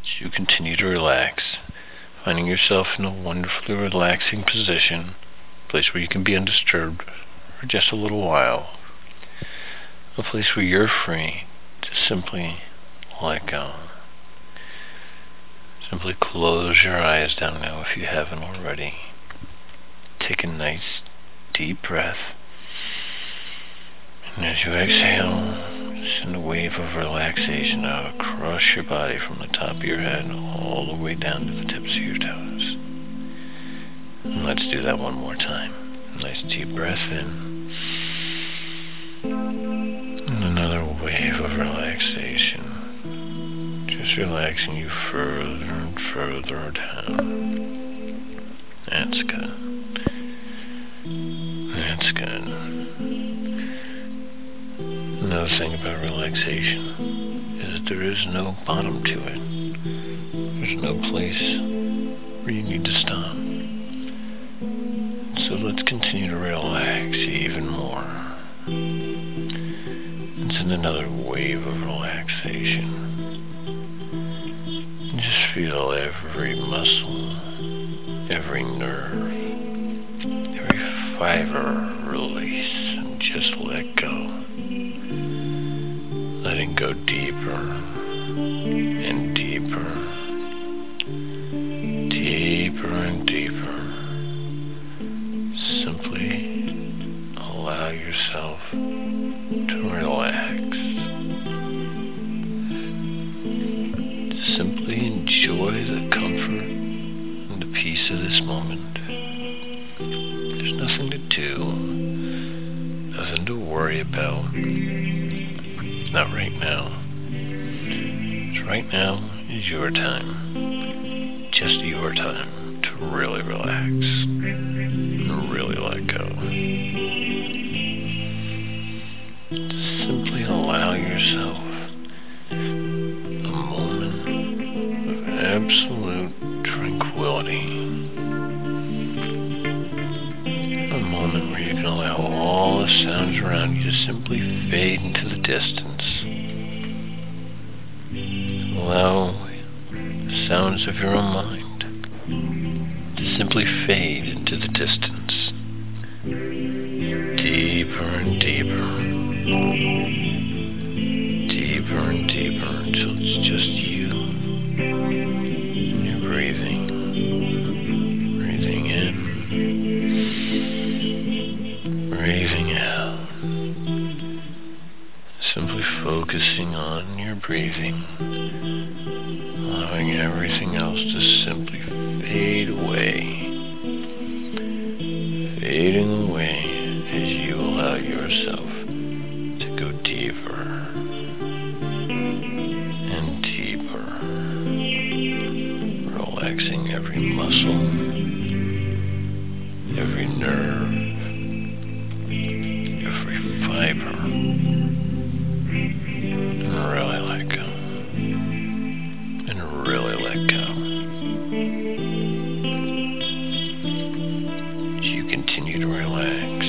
as you continue to relax, finding yourself in a wonderfully relaxing position, a place where you can be undisturbed for just a little while, a place where you're free to simply let go. Simply close your eyes down now if you haven't already. Take a nice deep breath, and as you exhale, send a wave of relaxation out across your body from the top of your head all the way down to the tips of your toes. And let's do that one more time. Nice deep breath in, and another wave of relaxation, just relaxing you further and further down. That's good. That's good. Another thing about relaxation is that there is no bottom to it. There's no place where you need to stop. So let's continue to relax even more. And send another wave of relaxation. And just feel every muscle, every nerve, every fiber release and just let go. Letting go deeper and deeper, deeper and deeper. Simply allow yourself to relax. Simply enjoy the comfort and the peace of this moment. There's nothing to do, nothing to worry about. Not right now. Because right now is your time. Just your time to really relax and really let go. Simply allow yourself a moment of absolute tranquility. A moment where you can allow all the sounds around you to simply fade into the distance. Allow the sounds of your own mind to simply fade into the distance, deeper and deeper, deeper and deeper, until it's just you and you're breathing in, breathing out. Simply focusing on your breathing, allowing everything else to simply fade away, fading away as you allow yourself to go deeper and deeper, relaxing every muscle, every nerve, every fiber. Really let go. And really let go. As you continue to relax,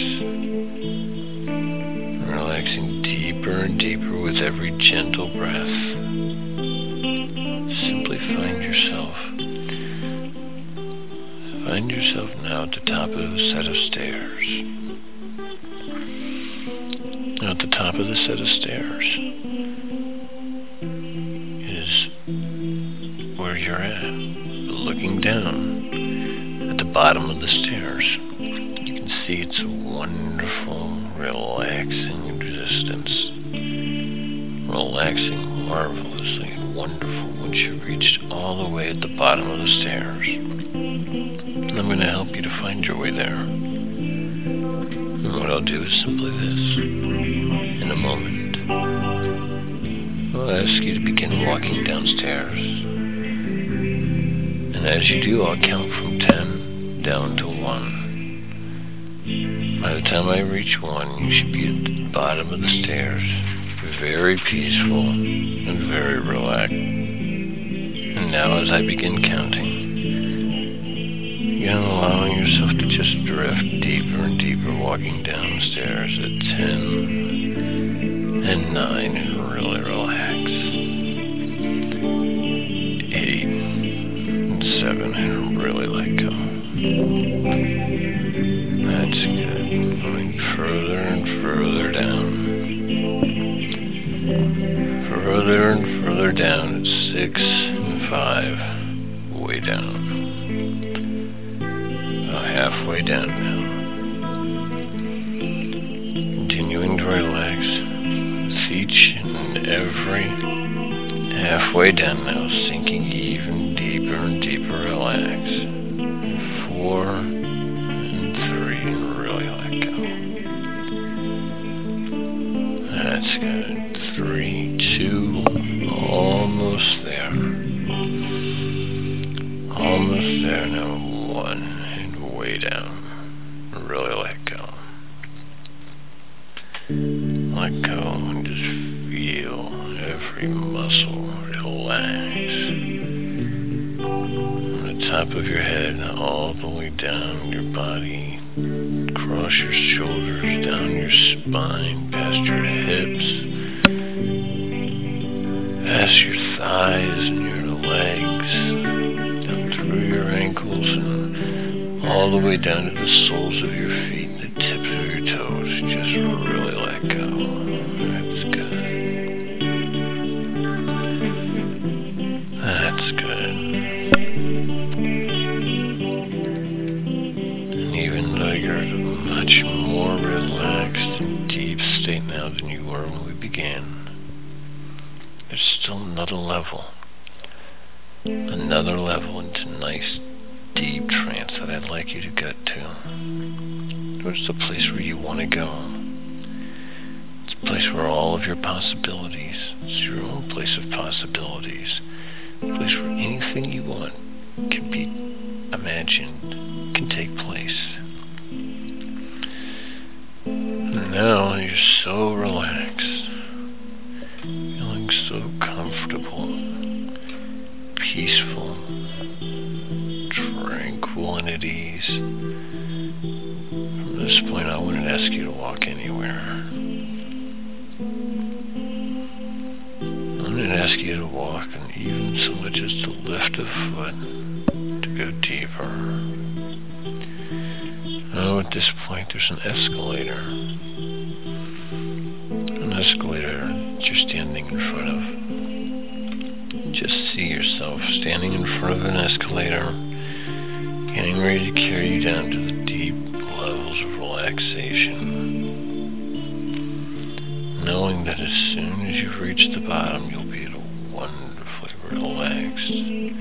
relaxing deeper and deeper with every gentle breath. Simply find yourself now at the top of a set of stairs. At the top of the set of stairs is where you're at, looking down at the bottom of the stairs. You can see it's a wonderful, relaxing existence. Relaxing marvelously and wonderful once you've reached all the way at the bottom of the stairs. And I'm going to help you to find your way there. And what I'll do is simply this. In a moment, I'll ask you to begin walking downstairs. And as you do, I'll count from 10 down to 1. By the time I reach 1, you should be at the bottom of the stairs, very peaceful and very relaxed. And now as I begin counting, begin allowing yourself to just drift deeper and deeper, walking downstairs at 10 and 9, and really relax. 8, down at 6 and 5, way down. About halfway down now. Continuing to relax with each and every halfway down now, sinking even deeper and deeper. Relax. 4 and 3, and really let go. That's good. 3, 2, almost there. Almost there now. 1, and way down. Really let go. Let go and just feel every muscle relax. From the top of your head all the way down your body, across your shoulders, down your spine, past your hips, past your thighs and your legs, down through your ankles and all the way down to the soles of your feet and the tips of your toes. Just really let go. That's good. That's good. And even though you're in a much more relaxed and deep state now than you were when we began, there's still another level into nice deep trance that I'd like you to get to. It's the place where you want to go. It's a place where all of your possibilities, it's your own place of possibilities, a place where anything you want can be imagined, can take place. And now you're so relaxed, feeling so comfortable, peaceful, tranquil, and at ease. From this point, I wouldn't ask you to walk anywhere. I wouldn't ask you to walk, and even so much as to lift a foot to go deeper. Now, at this point, there's an escalator. An escalator that you're standing in front of. Just see yourself standing in front of an escalator, getting ready to carry you down to the deep levels of relaxation, knowing that as soon as you've reached the bottom, you'll be at a wonderfully relaxed,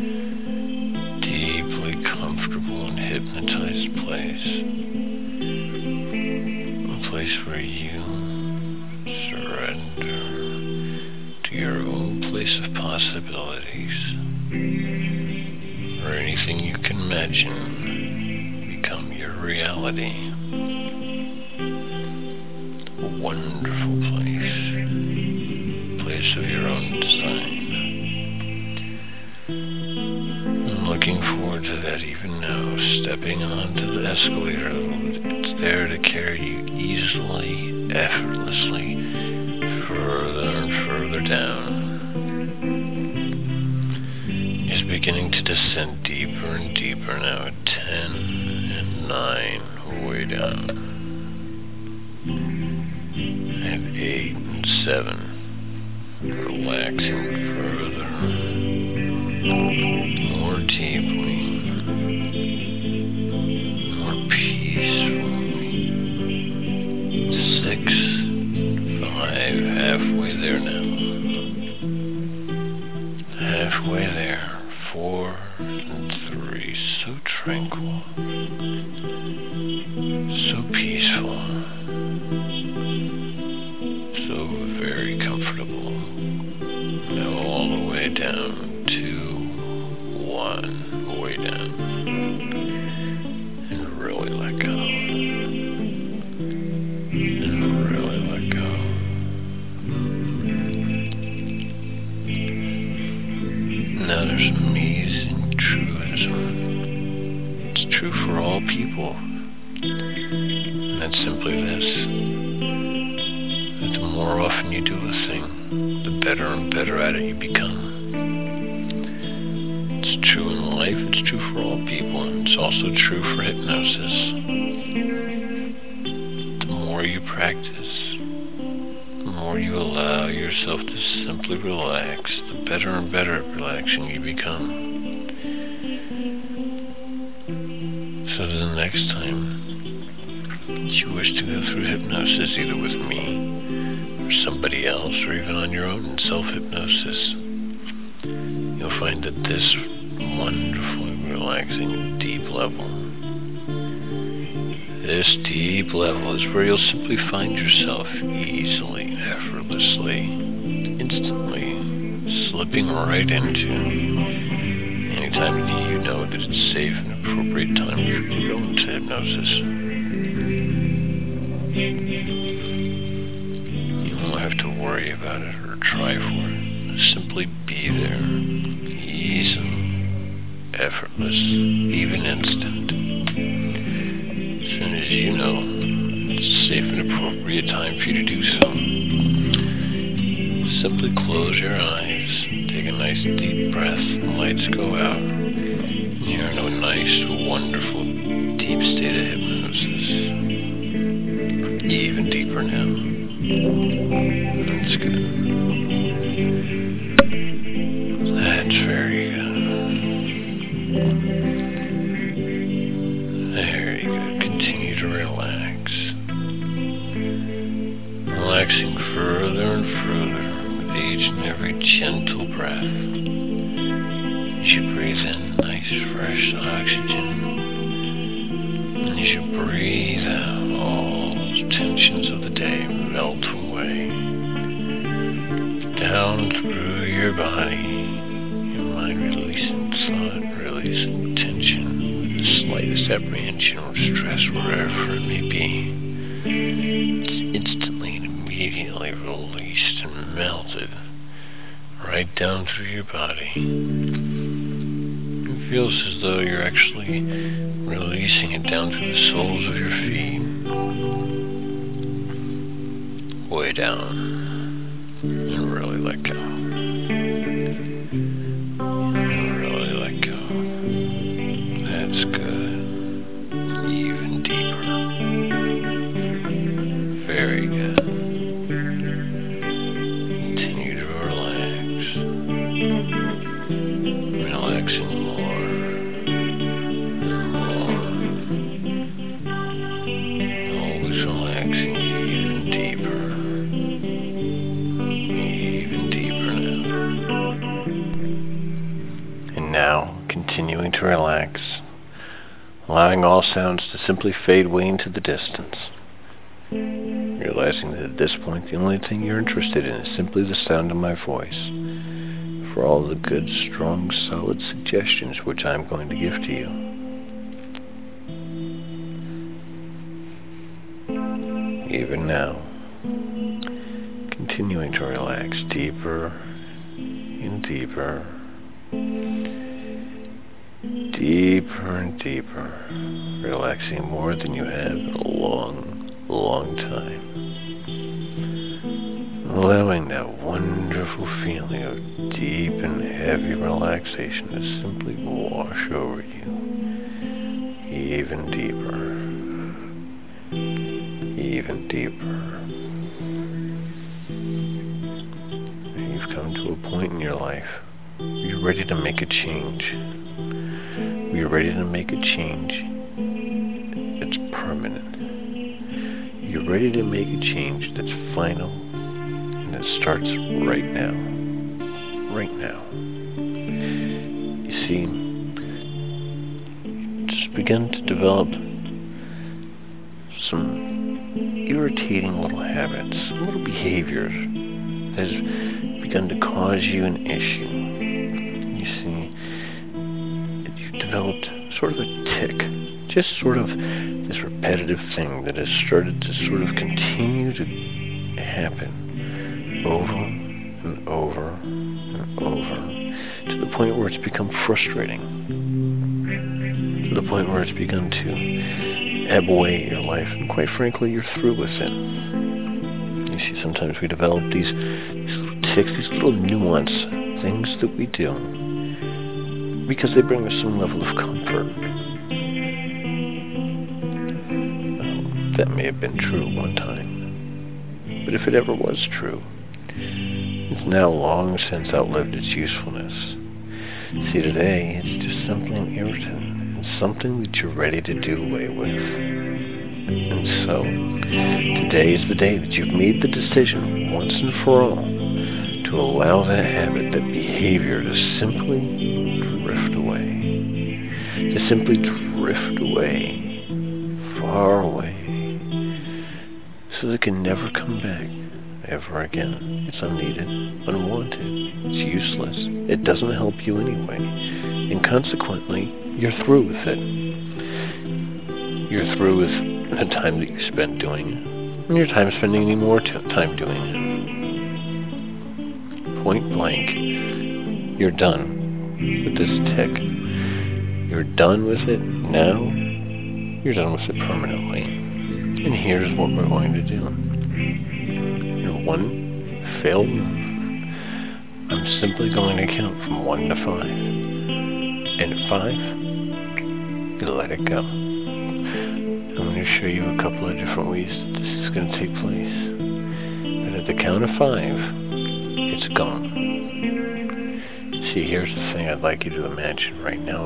deeply comfortable and hypnotized place. A place where you surrender to your own place of possibilities, where anything you can imagine become your reality. A wonderful place of your own design. I'm looking forward to that even now, stepping onto the escalator. It's there to carry you easily, effortlessly, further and further down. Is beginning to descend deeper and deeper now at 10 and 9, way down. And 8 and 7, relaxing further, more deeply, more peacefully. 6, 5, halfway there now. Halfway there. 4 and 3, so tranquil, so peaceful, so very comfortable. Now all the way down to 1, way down, and really let go, and really let go. Now there's amazing truism. It's true for all people. And that's simply this: that the more often you do a thing, the better and better at it you become. It's true in life, it's true for all people, and it's also true for hypnosis. The more you practice, the more more you allow yourself to simply relax, the better and better at relaxing you become. So the next time that you wish to go through hypnosis, either with me or somebody else, or even on your own in self-hypnosis, you'll find that this wonderfully relaxing deep level, this deep level is where you'll simply find yourself easily, effortlessly, instantly slipping right into anytime you know that it's safe and appropriate time for you to go into hypnosis. You won't have to worry about it or try for it. Simply be there, easy, effortless, even instant. As soon as you know it's a safe and appropriate time for you to do so, simply close your eyes, take a nice deep breath, the lights go out, and you're in a nice, wonderful, deep state of hypnosis. Even deeper now. That's good. That's very good. Very good. Continue to relax. Relaxing further and further with each and every gentle breath. As you breathe in nice fresh oxygen, and as you breathe out, all those tensions of the day melt away. Down through your body, your mind releasing thought, releasing tension, the slightest apprehension or stress, wherever it may be. It's instantly and immediately released and melted right down through your body. It feels as though you're actually releasing it down through the soles of your feet, way down, and really let go. And really let go. That's good. Even deeper. Very good. Continue to relax. Relaxing more and more. Always relaxing even deeper. Even deeper now. And now, continuing to relax, allowing all sounds to simply fade away into the distance. Realizing that at this point, the only thing you're interested in is simply the sound of my voice, for all the good, strong, solid suggestions which I'm going to give to you. Even now, continuing to relax deeper and deeper, deeper and deeper, relaxing more than you have in a long, long time. Allowing that wonderful feeling of deep and heavy relaxation to simply wash over you, even deeper, even deeper. You've come to a point in your life where you're ready to make a change. You're ready to make a change that's permanent. You're ready to make a change that's final, and it starts right now. Right now. You see, just begin to develop some irritating little habits, little behaviors that has begun to cause you an issue. You see, you've developed sort of a tick, just sort of this repetitive thing that has started to sort of continue to happen over and over and over, to the point where it's become frustrating, to the point where it's begun to ebb away your life, and quite frankly, you're through with it. You see, sometimes we develop these little ticks, these little nuance things that we do, because they bring us some level of comfort. That may have been true at one time. But if it ever was true, it's now long since outlived its usefulness. See, today, it's just simply an irritant, and something that you're ready to do away with. And so, today is the day that you've made the decision, once and for all, to allow that habit, that behavior, to simply drift away. To simply drift away, far away, so that it can never come back, ever again. It's unneeded, unwanted, it's useless, it doesn't help you anyway, and consequently, you're through with it. You're through with the time that you spent doing it, and your time spending any more time doing it. Point blank, you're done with this tick. You're done with it now. You're done with it permanently. And here's what we're going to do. In one failed move, I'm simply going to count from 1 to 5. And at 5, you let it go. I'm going to show you a couple of different ways that this is going to take place. But at the count of 5, it's gone. See, here's the thing I'd like you to imagine right now.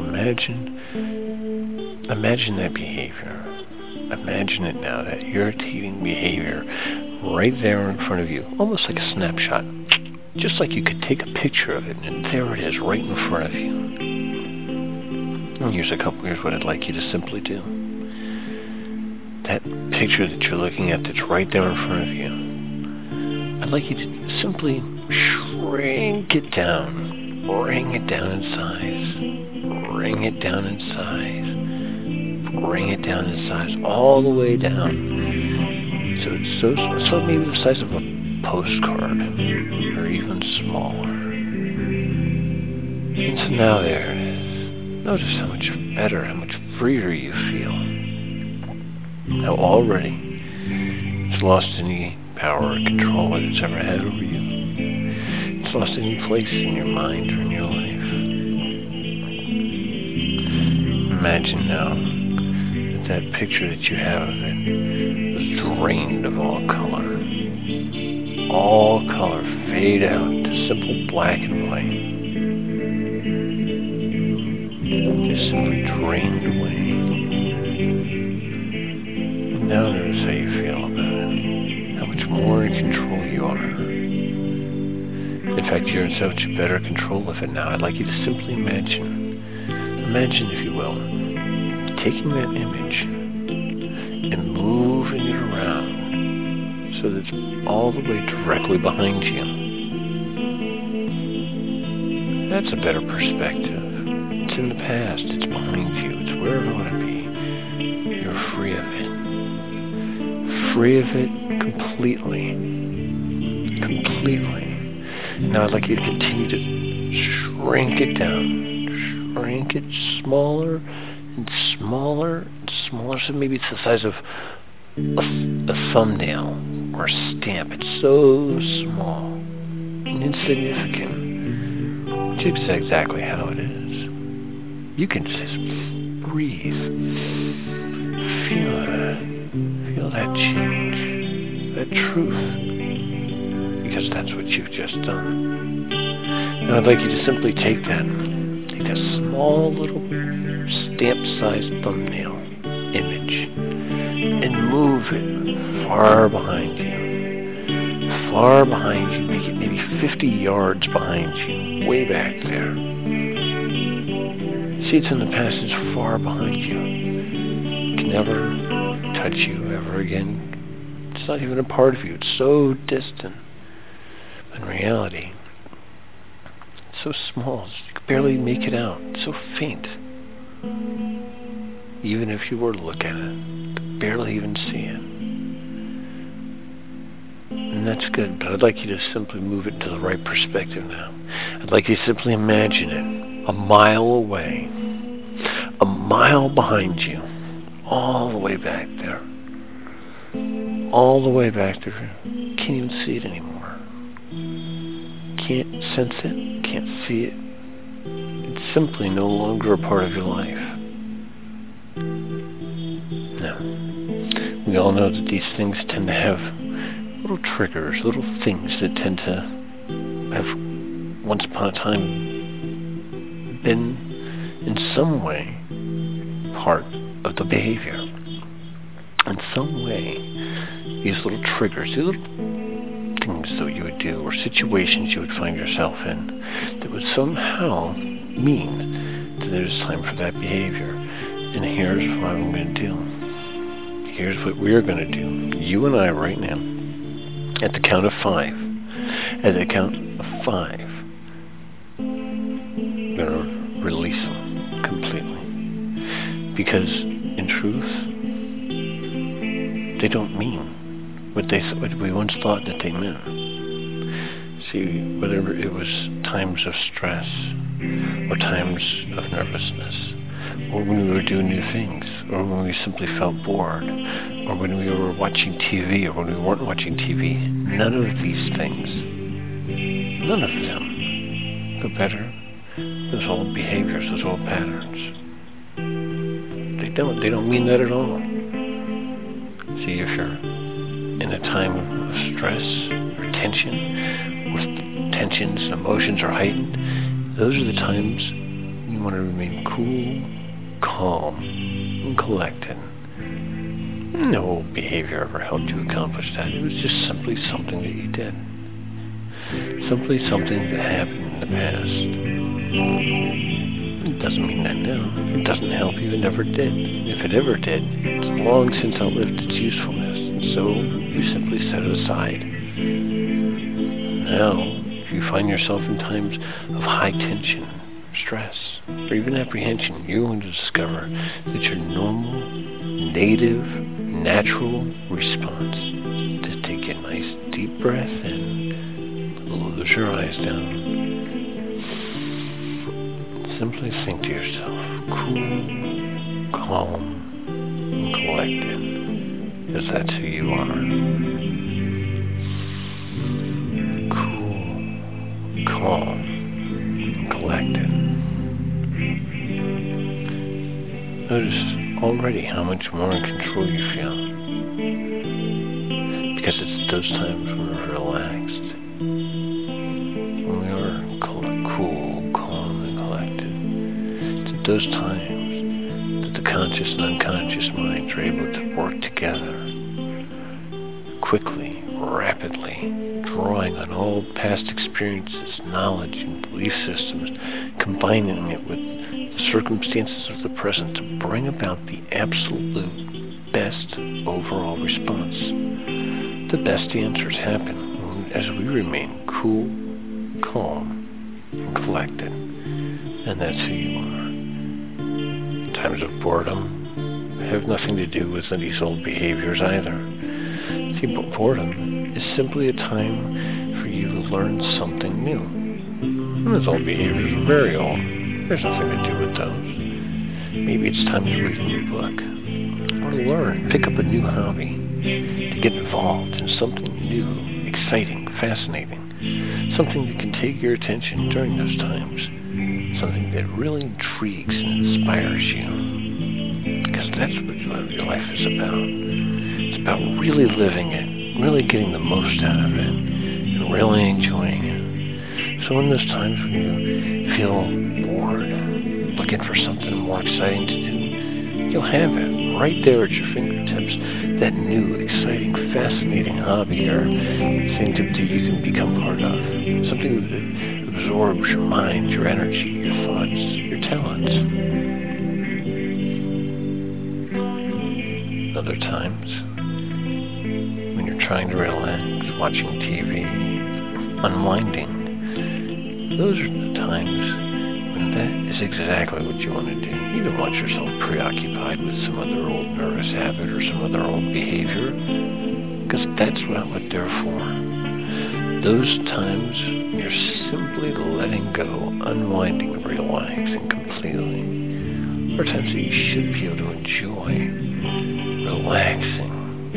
Imagine that behavior. Imagine it now, that irritating behavior right there in front of you, almost like a snapshot. Just like you could take a picture of it, and there it is, right in front of you. And here's what I'd like you to simply do. That picture that you're looking at that's right there in front of you, I'd like you to simply shrink it down. Bring it down in size. Bring it down in size. Bring it down in size. All the way down. So it's so maybe the size of a postcard. Or even smaller. And so now there it is. Notice how much better, how much freer you feel. Now already it's lost any power or control that it's ever had over you. It's lost any place in your mind or in your life. Imagine now that picture that you have of it was drained of all color. All color fade out to simple black and white. Just simply drained away. Now notice how you feel about it. How much more in control you are. In fact, you're in so much better control of it now. I'd like you to simply imagine, if you will, taking that image and moving it around so that it's all the way directly behind you. That's a better perspective. It's in the past, it's behind you, it's where it ought to be. You're free of it. Free of it completely. Completely. Now I'd like you to continue to shrink it down. Shrink it smaller and smaller and smaller. So maybe it's the size of a thumbnail or a stamp. It's so small and insignificant. Just exactly how it is. You can just breathe. Feel that change. That truth. Because that's what you've just done. Now I'd like you to simply take that small little stamp-sized thumbnail image and move it far behind you. Far behind you, make it maybe 50 yards behind you, way back there. See, it's in the past, it's far behind you. It can never touch you ever again. It's not even a part of you, it's so distant. In reality, it's so small, you could barely make it out. It's so faint. Even if you were to look at it, you could barely even see it. And that's good, but I'd like you to simply move it into the right perspective now. I'd like you to simply imagine it a mile away, a mile behind you, all the way back there. All the way back there. You can't even see it anymore. Can't sense it, can't see it. It's simply no longer a part of your life. Now, we all know that these things tend to have little triggers, little things that tend to have once upon a time been in some way part of the behavior. In some way, these little triggers, these little things that you would do or situations you would find yourself in that would somehow mean that it is time for that behavior. And here's what I'm going to do. Here's what we're going to do. You and I right now, at the count of 5. At the count of 5, we're going to release them completely. Because in truth, they don't mean what we once thought that they meant. See, whether it was times of stress, or times of nervousness, or when we were doing new things, or when we simply felt bored, or when we were watching TV, or when we weren't watching TV, none of these things, none of them, go better. Those old behaviors, those old patterns. They don't mean that at all. See, if you're in a time of stress or tension, with tensions and emotions are heightened, those are the times you want to remain cool, calm, and collected. No behavior ever helped you accomplish that. It was just simply something that you did. Simply something that happened in the past. It doesn't mean that now. It doesn't help you. It never did. If it ever did, it's long since outlived its usefulness. And so you simply set it aside. Now, if you find yourself in times of high tension, stress, or even apprehension, you're going to discover that your normal, native, natural response is to take a nice deep breath in, close your eyes down, simply think to yourself, cool, calm, and collected, because that's who you are. Cool, calm, and collected. Notice already how much more in control you feel. Because it's those times when we're relaxed, when we are cool, calm, and collected. It's at those times that the conscious and unconscious minds are able to work together quickly, rapidly, drawing on all past experiences, knowledge, and belief systems, combining it with the circumstances of the present to bring about the absolute best overall response. The best answers happen as we remain cool, calm, and collected. And that's who you are. Times of boredom have nothing to do with these old behaviors either. See, boredom is simply a time for you to learn something new. And those old behaviors are very old. There's nothing to do with those. Maybe it's time to read a new book, or to learn, pick up a new hobby, to get involved in something new, exciting, fascinating, something that can take your attention during those times, something that really intrigues and inspires you, because that's what your life is about. It's about really living it, really getting the most out of it, and really enjoying it. So in those times when you feel bored, looking for something more exciting to do, you'll have it right there at your fingertips. That new, exciting, fascinating hobby or thing that you can become part of. Something that absorbs your mind, your energy, your thoughts, your talents. Other times, when you're trying to relax, watching TV, unwinding, those are the times when that is exactly what you want to do. You don't want yourself preoccupied with some other old nervous habit or some other old behavior, because that's not what they're for. Those times you're simply letting go, unwinding, relaxing completely, are times that you should be able to enjoy relaxing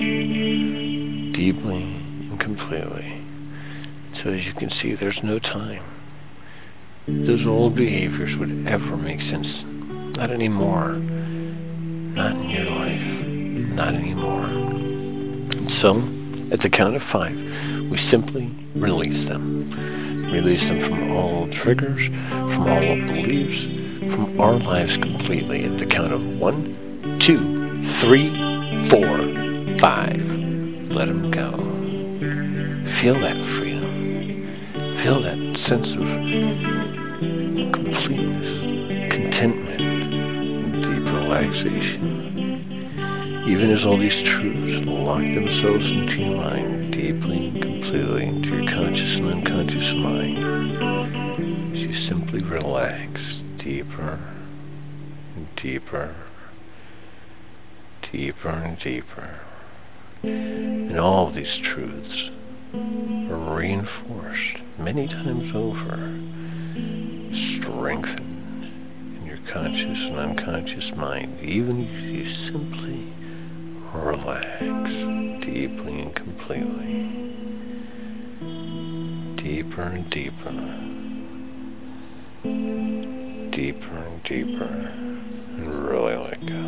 deeply and completely. So as you can see, there's no time those old behaviors would ever make sense. Not anymore. Not in your life. Not anymore. And so, At the count of 5, we simply release them. Release them from all triggers, from all beliefs, from our lives completely. At the count of 1, 2, 3, 4, 5. Let them go. Feel that freedom. Feel that sense of completeness, contentment, and deep relaxation. Even as all these truths lock themselves into your mind, deeply and completely into your conscious and unconscious mind, as you simply relax deeper and deeper, deeper and deeper. And all of these truths are reinforced many times over, strengthened in your conscious and unconscious mind, even if you simply relax deeply and completely, deeper and deeper, deeper and deeper, and really let go,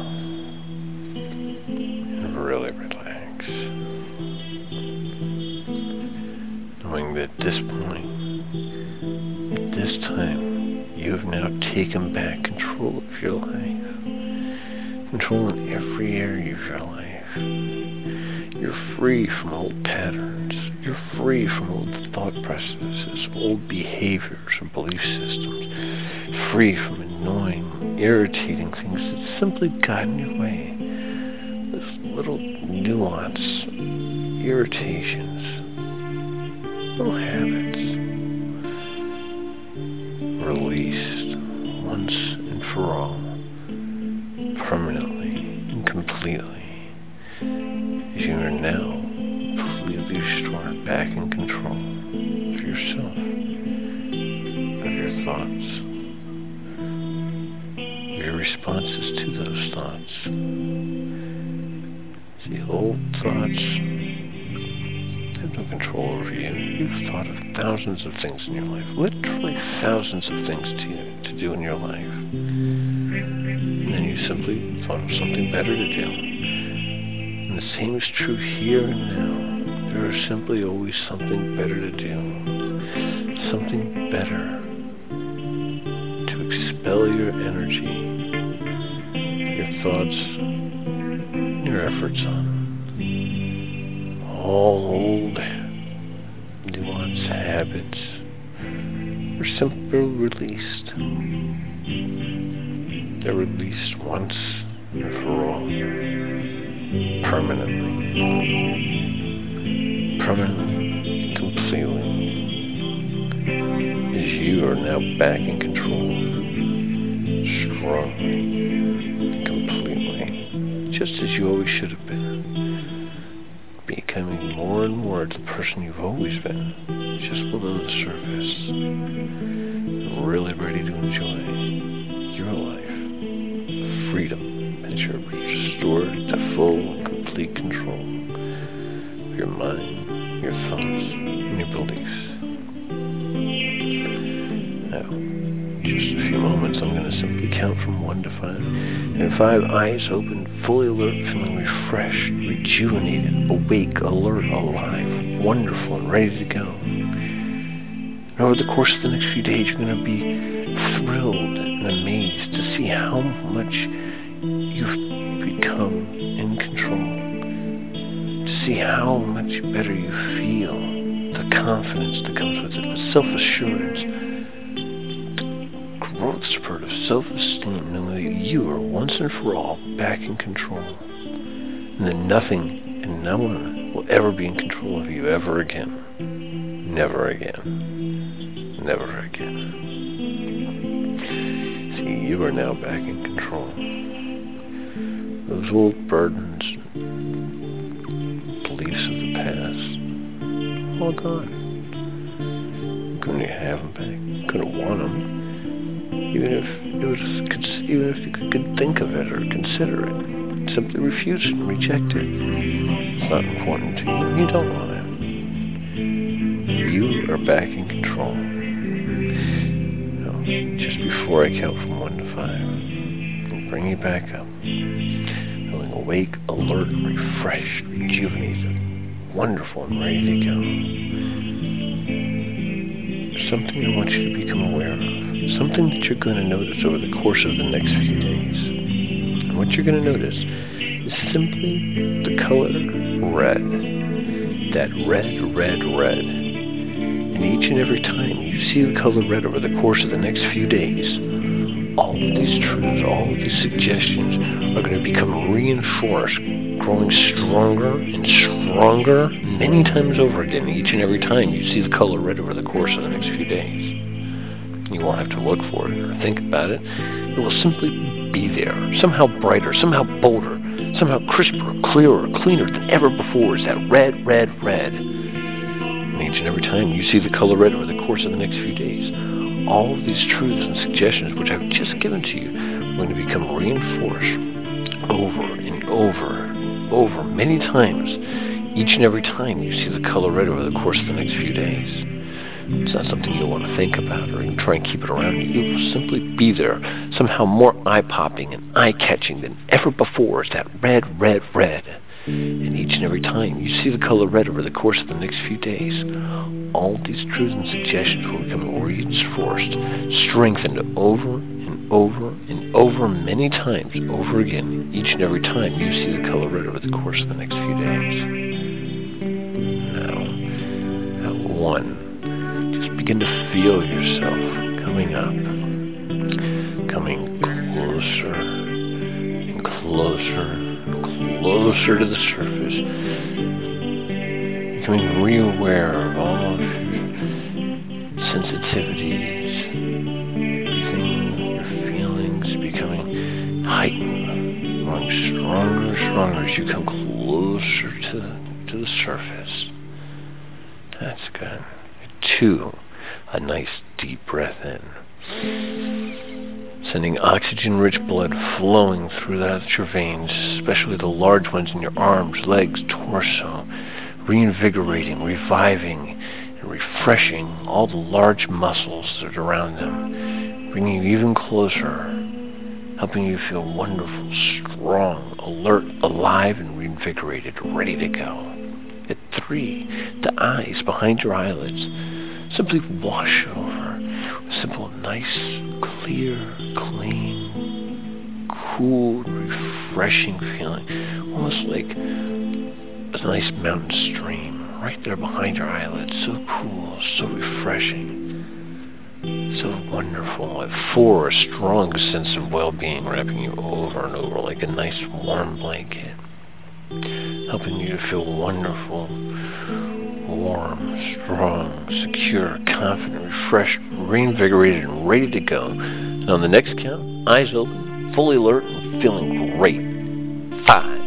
and really relax, knowing that at this point, at this time, you have now taken back control of your life, control in every area of your life. You're free from old patterns. You're free from old thought processes, old behaviors or belief systems. Free from annoying, irritating things that simply got in your way. Those little nuance, irritations, little habits. Released once and for all, permanently and completely. You are now completely restored, back in control of yourself, of your thoughts, of your responses to those thoughts. See, old thoughts have no control over you. You've thought of thousands of things in your life, literally thousands of things to do in your life. And then you simply thought of something better to do. And the same is true here and now. There is simply always something better to do. Something better to expel your energy, your thoughts, your efforts on. All old, nuanced habits are simply released. They're released once and for all. Permanently, completely, as you are now back in control, strongly, completely, just as you always should have been, becoming more and more the person you've always been, just below the surface, really ready to enjoy your life, freedom, as you're restored to full complete control of your mind, your thoughts, and your beliefs. Now, just a few moments, I'm going to simply count from 1 to 5. And 5, eyes open, fully alert, feeling refreshed, rejuvenated, awake, alert, alive, wonderful, and ready to go. And over the course of the next few days, you're going to be thrilled and amazed to see how much you've become in control, to see how much better you feel, the confidence that comes with it, the self-assurance, the growth spurt of self-esteem, knowing that you are once and for all back in control, and that nothing and no one will ever be in control of you ever again. Never again. Never again. See, you are now back in control. Those old burdens, beliefs of the past, all gone. Couldn't you have them back? Couldn't want them. Even if you could think of it or consider it, simply refuse it and reject it. It's not important to you. You don't want it. You are back in control. Now, just before I count from 1 to 5, I'll bring you back up. Feeling awake, alert, refreshed, rejuvenated, wonderful and ready to go. Something I want you to become aware of. Something that you're going to notice over the course of the next few days. And what you're going to notice is simply the color red. That red. And each and every time you see the color red over the course of the next few days, all of these truths, all of these suggestions are going to become reinforced, growing stronger and stronger many times over again each and every time you see the color red over the course of the next few days. You won't have to look for it or think about it. It will simply be there, somehow brighter, somehow bolder, somehow crisper, clearer, cleaner than ever before. Is that red. And each and every time you see the color red over the course of the next few days, all of these truths and suggestions which I've just given to you are going to become reinforced over and over many times each and every time you see the color red over the course of the next few days. It's not something you'll want to think about or even try and keep it around you. It will simply be there, somehow more eye-popping and eye-catching than ever before. It's that red. And each and every time you see the color red over the course of the next few days, all these truths and suggestions will become reinforced, strengthened over and over many times over again, each and every time you see the color red over the course of the next few days. Now, at 1, just begin to feel yourself coming up, coming closer and closer to the surface, becoming re-aware of all of your sensitivities, your feelings becoming heightened, growing stronger as you come closer to the surface. That's good. 2, a nice deep breath in, sending oxygen-rich blood flowing throughout your veins, especially the large ones in your arms, legs, torso, reinvigorating, reviving, and refreshing all the large muscles that are around them, bringing you even closer, helping you feel wonderful, strong, alert, alive, and reinvigorated, ready to go. At 3, the eyes behind your eyelids simply wash over with simple, nice, clear, clean, cool, refreshing feeling, almost like a nice mountain stream right there behind your eyelids. So cool, so refreshing, so wonderful. At 4, a strong sense of well-being wrapping you over and over like a nice warm blanket, helping you to feel wonderful, warm, strong, secure, confident, refreshed, reinvigorated, and ready to go. And on the next count, eyes open, fully alert, and feeling great. 5.